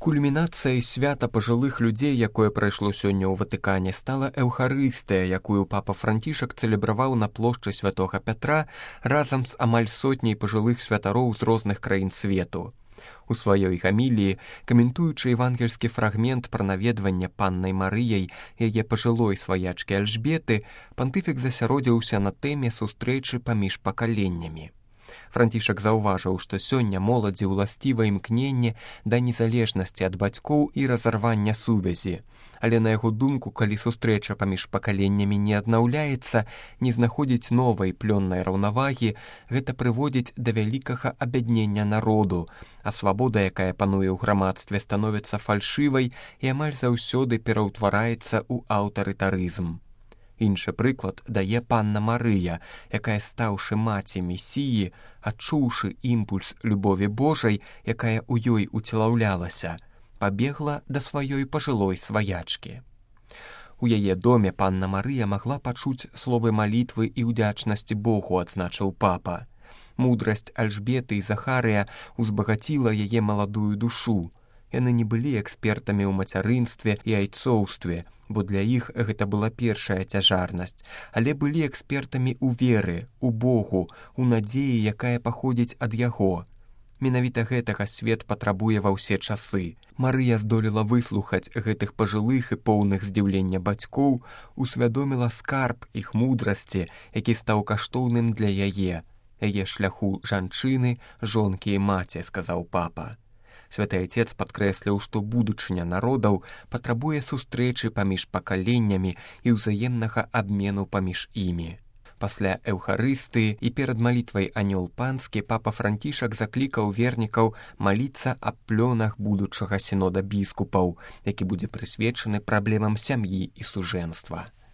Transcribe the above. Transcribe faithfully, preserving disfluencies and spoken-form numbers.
Кульмінацыяй свята пажылых людзей, якое прайшло сёння ў Ватыкане, стала эўхарыстыя, якую папа Францішак цэлебраваў на плошчы святога Пятра разам з амаль сотняй пажылых святароў з розных краін свету. У сваёй гаміліі, каментуючы евангельскі фрагмент пра наведванне паннай Марыяй яе пажылой сваячкі Альжбеты, пантыфік засяродзіўся на тэме сустрэчы паміж пакаленнямі. Францішак заўважыў, што сёння моладзі ўласціва імкненне да незалежнасці ад бацькоў і разарвання сувязі. Але на яго думку, калі сустрэча паміж пакаленнямі не аднаўляецца, не знаходзіць новай плённай раўнавагі, гэта прыводзіць да вялікага абяднення народу, а свабода, якая пануе ў грамадстве, становіцца фальшывай і амаль заўсёды пераўтвараецца ў аўтарытарызм. Іншы прыклад дае панна Марыя, якая, стаўшы маці Месіі, адчуўшы імпульс любові Божай, якая ў ёй уцелаўлялася, пабегла да сваёй пажылой сваячкі. У яе доме панна Марыя магла пачуць словы малітвы і ўдзячнасці Богу, адзначыў папа. Мудрасць Альжбеты і Захарыя узбагаціла яе маладую душу. Яны не былі экспертамі ў мацярынстве і айцоўстве, бо для іх гэта была першая цяжарнасць, але былі экспертамі ў веры, у Богу, у надзеі, якая паходзіць ад яго. Менавіта гэтага свет патрабуе ва ўсе часы. Марыя здолела выслухаць гэтых пажылых і поўных здзіўлення бацькоў, усвядоміла скарб іх мудрасці, які стаў каштоўным для яе, яе шляху жанчыны, жонкі і маці, сказаў папа. Святы Айцец падкрэсліў, што будучыня народаў патрабуе сустрэчы паміж пакаленнямі і ўзаемнага абмену паміж імі. Пасля эўхарыстыі і перад малітвай Анёл Панскі папа Францішак заклікаў вернікаў маліцца аб плёнах будучага сінода біскупаў, які будзе прысвечаны праблемам сям'і і сужэнства.